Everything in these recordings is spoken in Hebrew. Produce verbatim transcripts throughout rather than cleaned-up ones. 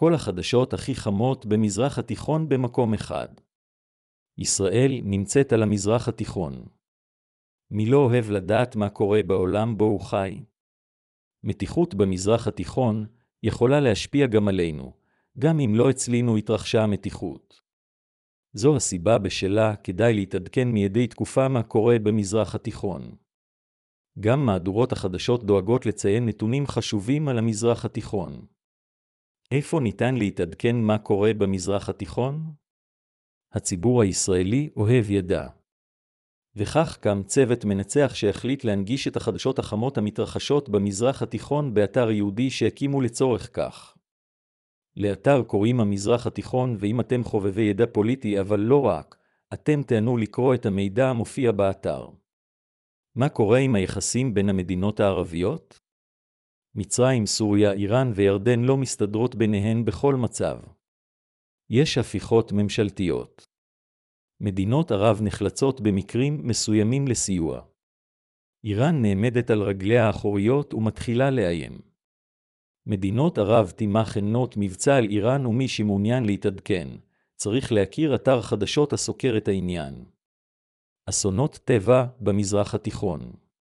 כל החדשות הכי חמות במזרח התיכון במקום אחד. ישראל נמצאת על המזרח התיכון. מי לא אוהב לדעת מה קורה בעולם בו הוא חי? מתיחות במזרח התיכון יכולה להשפיע גם עלינו, גם אם לא אצלנו התרחשה המתיחות. זו הסיבה בשלה כדאי להתעדכן מידי תקופה מה קורה במזרח התיכון. גם מהדורות החדשות דואגות לציין נתונים חשובים על המזרח התיכון. איפה ניתן להתעדכן מה קורה במזרח התיכון? הציבור הישראלי אוהב ידע. וכך קם צוות מנצח שהחליט להנגיש את החדשות החמות המתרחשות במזרח התיכון באתר יהודי שהקימו לצורך כך. לאתר קוראים המזרח התיכון, ואם אתם חובבי ידע פוליטי אבל לא רק, אתם תענו לקרוא את המידע המופיע באתר. מה קורה עם היחסים בין המדינות הערביות? מצרים, סוריה, איראן וירדן לא מסתדרות ביניהן בכל מצב. יש הפיכות ממשלתיות. מדינות ערב נחלצות במקרים מסוימים לסיוע. איראן נעמדת על רגליה האחוריות ומתחילה לאיים. מדינות ערב תמכנות מבצע על איראן, ומי שמעוניין להתעדכן, צריך להכיר אתר חדשות הסוקר את העניין. אסונות טבע במזרח התיכון.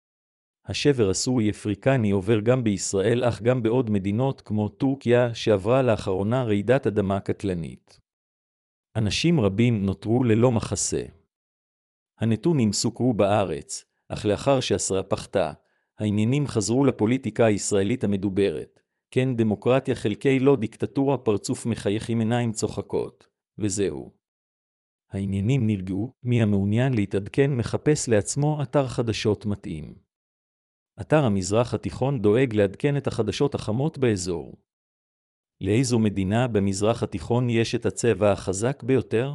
השבר הסורי-אפריקני עובר גם בישראל, אך גם בעוד מדינות כמו טורקיה שעברה לאחרונה רעידת אדמה קטלנית. אנשים רבים נותרו ללא מחסה. הנתונים סוקרו בארץ, אך לאחר שהשררה פחתה, העניינים חזרו לפוליטיקה הישראלית המדוברת. כן, דמוקרטיה חלקי לא דיקטטורה, פרצוף מחייך עם עיניים צוחקות, וזהו. העניינים נרגעו, מי המעוניין להתעדכן מחפש לעצמו אתר חדשות מתאים. אתר המזרח התיכון דואג לעדכן את החדשות החמות באזור. לאיזו מדינה במזרח התיכון יש את הצבע החזק ביותר?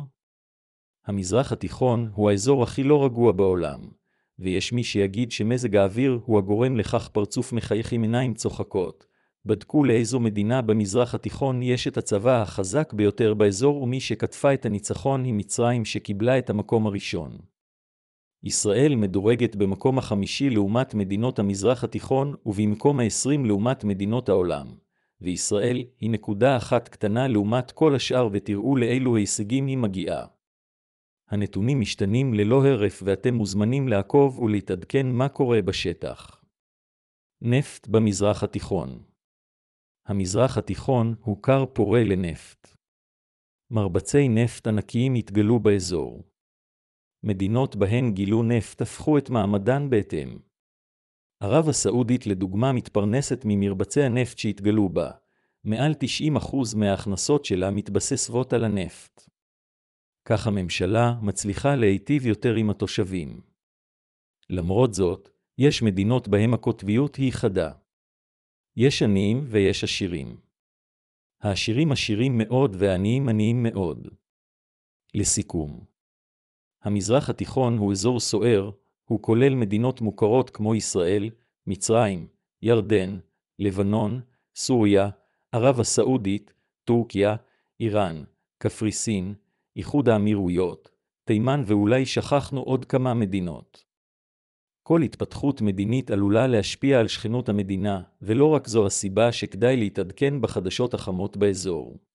המזרח התיכון הוא האזור הכי לא רגוע בעולם, ויש מי שיגיד שמזג האוויר הוא הגורם לכך. פרצוף מחייך עם עיניים צוחקות. בדקו לאיזו מדינה במזרח התיכון יש את הצבא החזק ביותר באזור, ומי שכתפה את הניצחון היא מצרים שקיבלה את המקום הראשון. ישראל מדורגת במקום החמישי לעומת מדינות המזרח התיכון ובמקום ה-עשרים לעומת מדינות העולם, וישראל היא נקודה אחת קטנה לעומת כל השאר, ותראו לאילו הישגים היא מגיעה. הנתונים משתנים ללא הרף ואתם מוזמנים לעקוב ולהתעדכן מה קורה בשטח. נפט במזרח התיכון. המזרח התיכון הוא כר פורה לנפט. מרבצי נפט ענקיים התגלו באזור. מדינות בהן גילו נפט הפכו את מעמדן בהתאם. ערב הסעודית לדוגמה מתפרנסת ממרבצי הנפט שהתגלו בה. מעל תשעים אחוז מההכנסות שלה מתבססות על הנפט. כך הממשלה מצליחה להיטיב יותר עם התושבים. למרות זאת, יש מדינות בהם הקוטביות היא חדה. יש עניים ויש עשירים. העשירים עשירים מאוד והעניים עניים מאוד. לסיכום, המזרח התיכון הוא אזור סוער, הוא כולל מדינות מוכרות כמו ישראל, מצרים, ירדן, לבנון, סוריה, ערב הסעודית, טורקיה, איראן, קפריסין, איחוד האמירויות, תימן, ואולי שכחנו עוד כמה מדינות. כל התפתחות מדינית עלולה להשפיע על שכנות המדינה, ולא רק זו הסיבה שכדאי להתעדכן בחדשות החמות באזור.